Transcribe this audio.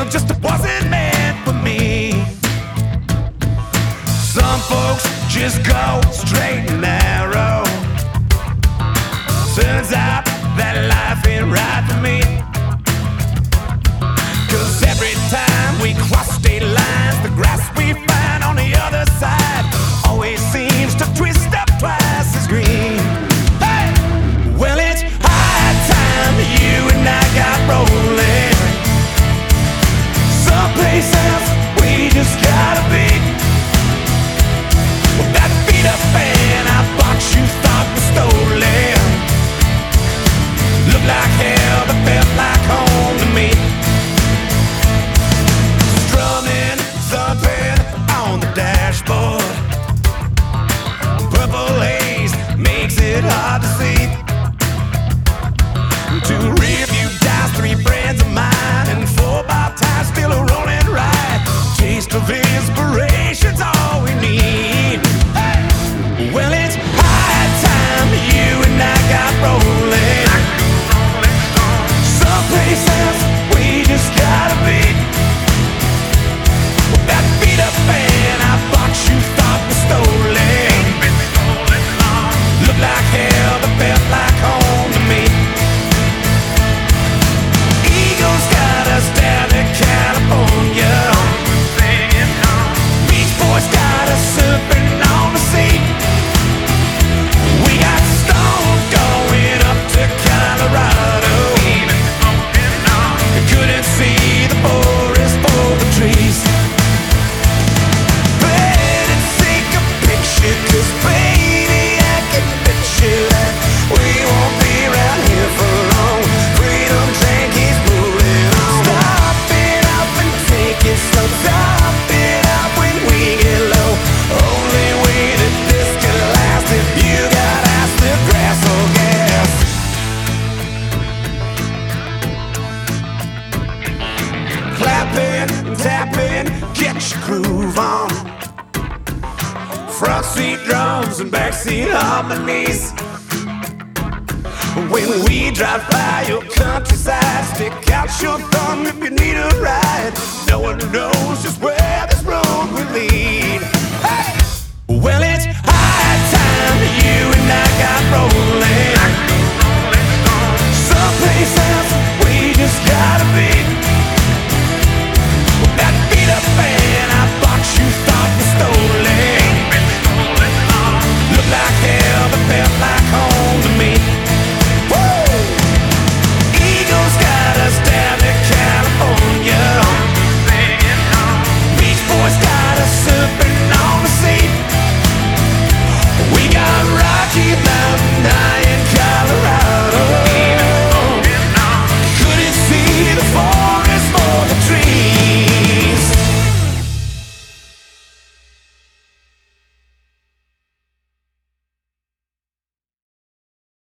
just wasn't meant for me. Some folks just go straight and narrow. Turns out that life ain't right for me. 'Cause every time we cross state lines, the grass we find on the other side always seems to twist up twice as green. Hey! Well, it's high time you and I got rolling. Someplace else we just gotta be. Well, that beat up band I bought you thought was stolen looked like hell but felt like home to me. Strumming something on the dashboard. Purple haze makes it hard to see. Two rearview guys, three friends of mine, and 4x tires still a rolling ride. Taste of inspiration's all we need. Hey! Well, it's high time you and I got rolling. Someplace else we just gotta be. That beat up band I bought you thought was stolen looked like hell but felt like home to me. Eagles got us down in California. Beach Boys got us surfing on the sea. We got Stone going up to Colorado. Couldn't see the forest for the trees. Better take a picture, 'cause baby I can bet you that we won't be around here for long. Freedom train keeps moving on. Stop it up and take it slow. Stop it up when we get low. Only way that this could last if you got ass to grass or gas. Clapping, tapping, get your groove on. Front seat drums and backseat harmonies. When we drive by your countryside, stick out your thumb if you need a ride. No one knows just where this road will lead.